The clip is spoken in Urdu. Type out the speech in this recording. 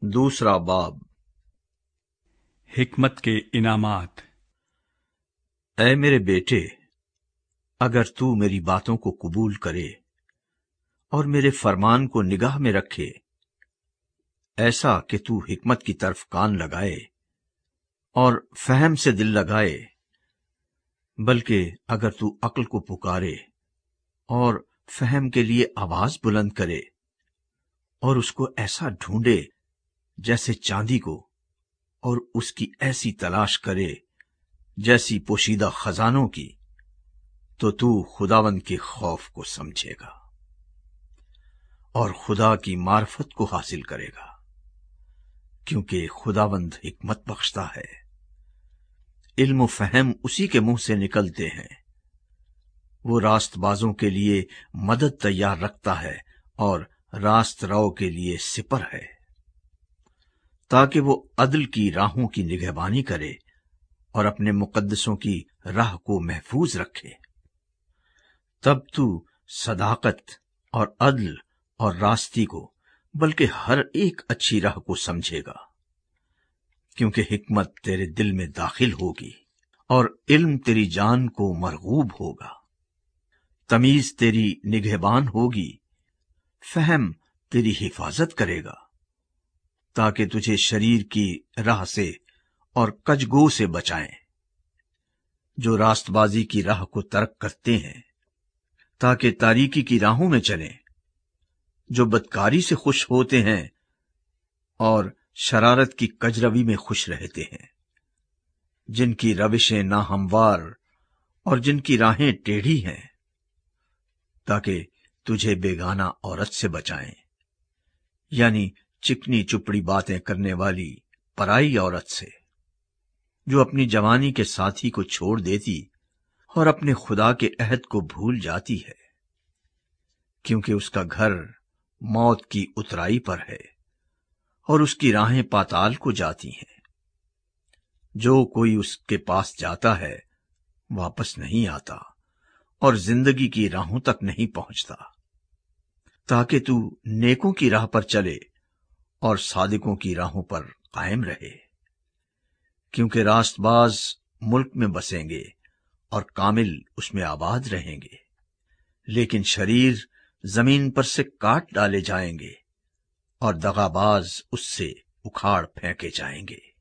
دوسرا باب حکمت کے انعامات۔ اے میرے بیٹے، اگر تو میری باتوں کو قبول کرے اور میرے فرمان کو نگاہ میں رکھے، ایسا کہ تو حکمت کی طرف کان لگائے اور فہم سے دل لگائے، بلکہ اگر تو عقل کو پکارے اور فہم کے لیے آواز بلند کرے اور اس کو ایسا ڈھونڈے جیسے چاندی کو، اور اس کی ایسی تلاش کرے جیسی پوشیدہ خزانوں کی، تو خداوند کے خوف کو سمجھے گا اور خدا کی معرفت کو حاصل کرے گا، کیونکہ خداوند حکمت بخشتا ہے۔ علم و فہم اسی کے منہ سے نکلتے ہیں۔ وہ راست بازوں کے لیے مدد تیار رکھتا ہے اور راست رو کے لیے سپر ہے، تاکہ وہ عدل کی راہوں کی نگہبانی کرے اور اپنے مقدسوں کی راہ کو محفوظ رکھے۔ تب تو صداقت اور عدل اور راستی کو، بلکہ ہر ایک اچھی راہ کو سمجھے گا، کیونکہ حکمت تیرے دل میں داخل ہوگی اور علم تیری جان کو مرغوب ہوگا۔ تمیز تیری نگہبان ہوگی، فہم تیری حفاظت کرے گا، تاکہ تجھے شریر کی راہ سے اور کجگو سے بچائیں، جو راست بازی کی راہ کو ترک کرتے ہیں، تاکہ تاریکی کی راہوں میں چلیں، جو بدکاری سے خوش ہوتے ہیں اور شرارت کی کجروی میں خوش رہتے ہیں، جن کی روشیں ناہموار اور جن کی راہیں ٹیڑھی ہیں، تاکہ تجھے بیگانہ عورت سے بچائیں، یعنی چکنی چپڑی باتیں کرنے والی پرائی عورت سے، جو اپنی جوانی کے ساتھی کو چھوڑ دیتی اور اپنے خدا کے عہد کو بھول جاتی ہے، کیونکہ اس کا گھر موت کی اترائی پر ہے اور اس کی راہیں پاتال کو جاتی ہیں۔ جو کوئی اس کے پاس جاتا ہے واپس نہیں آتا اور زندگی کی راہوں تک نہیں پہنچتا، تاکہ تو نیکوں کی راہ پر چلے اور صادقوں کی راہوں پر قائم رہے، کیونکہ راست باز ملک میں بسیں گے اور کامل اس میں آباد رہیں گے، لیکن شریر زمین پر سے کاٹ ڈالے جائیں گے اور دغاباز اس سے اکھاڑ پھینکے جائیں گے۔